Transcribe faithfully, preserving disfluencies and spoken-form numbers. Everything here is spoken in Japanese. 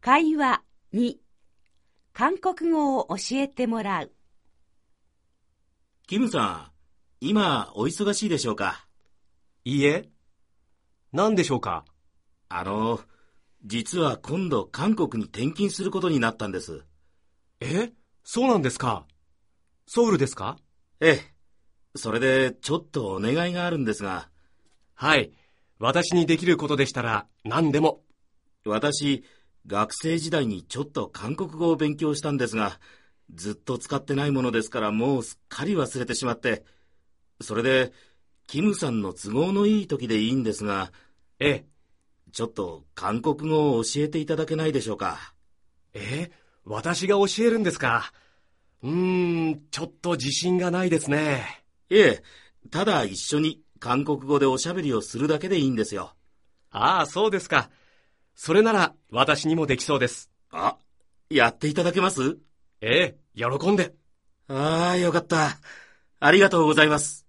会話に韓国語を教えてもらう。 キムさん、今お忙しいでしょうか？ いいえ。何でしょうか？ あの、実は今度韓国に転勤することになったんです。 え？そうなんですか。ソウルですか？ ええ。それでちょっとお願いがあるんですが。 はい。私にできることでしたら何でも。 私、学生時代にちょっと韓国語を勉強したんですが、ずっと使ってないものですからもうすっかり忘れてしまって。それで、キムさんの都合のいい時でいいんですが、 ええ。 ちょっと韓国語を教えていただけないでしょうか？ え？私が教えるんですか？うーん、ちょっと自信がないですね。 いえ、ただ一緒に韓国語でおしゃべりをするだけでいいんですよ。 ああ、そうですか。それなら私にもできそうです。 あ、やっていただけます？ ええ、喜んで。 ああ、よかった。ありがとうございます。